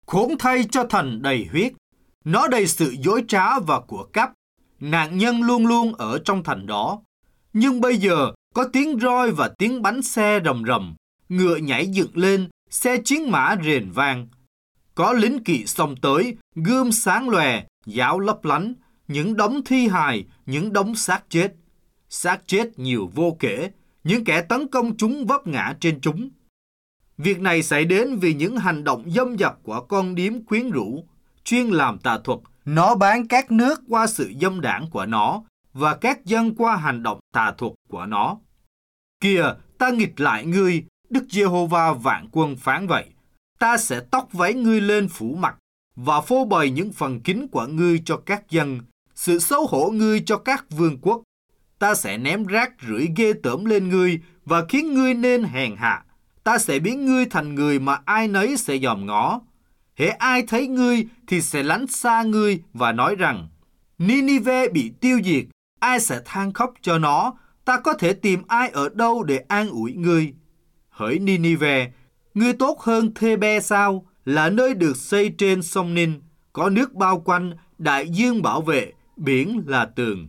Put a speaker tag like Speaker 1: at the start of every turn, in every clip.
Speaker 1: Khốn thay cho thành đầy huyết, nó đầy sự dối trá và của cắp. Nạn nhân luôn luôn ở trong thành đó. Nhưng bây giờ có tiếng roi và tiếng bánh xe rầm rầm, ngựa nhảy dựng lên, xe chiến mã rền vang. Có lính kỵ xông tới, gươm sáng lòe, giáo lấp lánh, những đống thi hài, những đống xác chết. Xác chết nhiều vô kể, những kẻ tấn công chúng vấp ngã trên chúng. Việc này xảy đến vì những hành động dâm dập của con điếm quyến rũ, chuyên làm tà thuật. Nó bán các nước qua sự dâm đãng của nó và các dân qua hành động tà thuật của nó. Kìa, ta nghịch lại ngươi, Đức Giê-hô-va vạn quân phán vậy. Ta sẽ tóc váy ngươi lên phủ mặt và phô bày những phần kín của ngươi cho các dân, sự xấu hổ ngươi cho các vương quốc. Ta sẽ ném rác rưởi ghê tởm lên ngươi và khiến ngươi nên hèn hạ. Ta sẽ biến ngươi thành người mà ai nấy sẽ dòm ngó. Hễ ai thấy ngươi thì sẽ lánh xa ngươi và nói rằng, Ninive bị tiêu diệt, ai sẽ than khóc cho nó, ta có thể tìm ai ở đâu để an ủi ngươi. Hỡi Ninive, ngươi tốt hơn Thê-bê sao, là nơi được xây trên sông Ninh, có nước bao quanh, đại dương bảo vệ, biển là tường.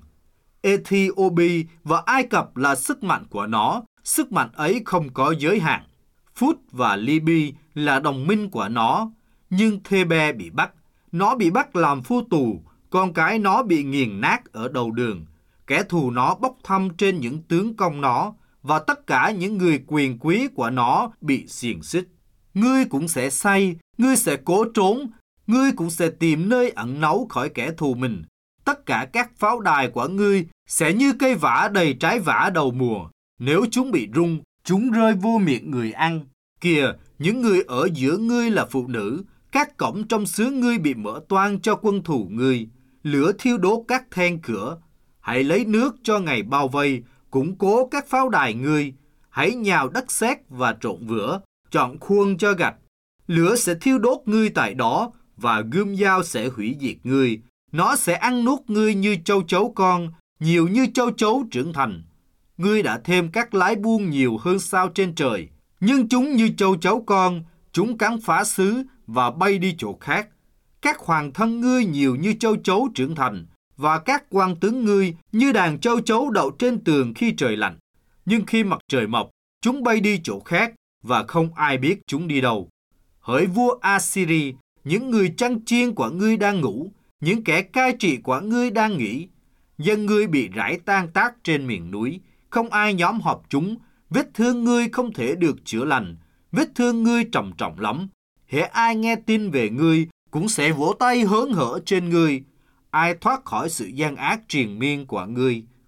Speaker 1: Ethiopia và Ai Cập là sức mạnh của nó, sức mạnh ấy không có giới hạn. Phút và Libya là đồng minh của nó, nhưng Thê-bê bị bắt. Nó bị bắt làm phu tù, con cái nó bị nghiền nát ở đầu đường. Kẻ thù nó bốc thăm trên những tướng công nó, và tất cả những người quyền quý của nó bị xiềng xích. Ngươi cũng sẽ say, ngươi sẽ cố trốn, ngươi cũng sẽ tìm nơi ẩn náu khỏi kẻ thù mình. Tất cả các pháo đài của ngươi sẽ như cây vả đầy trái vả đầu mùa. Nếu chúng bị rung, chúng rơi vô miệng người ăn. Kìa, những người ở giữa ngươi là phụ nữ, các cổng trong xứ ngươi bị mở toang cho quân thù ngươi. Lửa thiêu đốt các then cửa. Hãy lấy nước cho ngày bao vây, củng cố các pháo đài ngươi. Hãy nhào đất sét và trộn vữa, chọn khuôn cho gạch. Lửa sẽ thiêu đốt ngươi tại đó, và gươm dao sẽ hủy diệt ngươi. Nó sẽ ăn nuốt ngươi như châu chấu con, nhiều như châu chấu trưởng thành. Ngươi đã thêm các lái buông nhiều hơn sao trên trời, nhưng chúng như châu chấu con, chúng cắn phá xứ và bay đi chỗ khác. Các hoàng thân ngươi nhiều như châu chấu trưởng thành, và các quan tướng ngươi như đàn châu chấu đậu trên tường khi trời lạnh. Nhưng khi mặt trời mọc, chúng bay đi chỗ khác, và không ai biết chúng đi đâu. Hỡi vua Assyri, những người chăn chiên của ngươi đang ngủ, những kẻ cai trị của ngươi đang nghỉ. Dân ngươi bị rải tan tác trên miền núi, không ai nhóm họp chúng. Vết thương ngươi không thể được chữa lành, vết thương ngươi trầm trọng lắm. Hễ ai nghe tin về ngươi cũng sẽ vỗ tay hớn hở trên ngươi. Ai thoát khỏi sự gian ác triền miên của ngươi.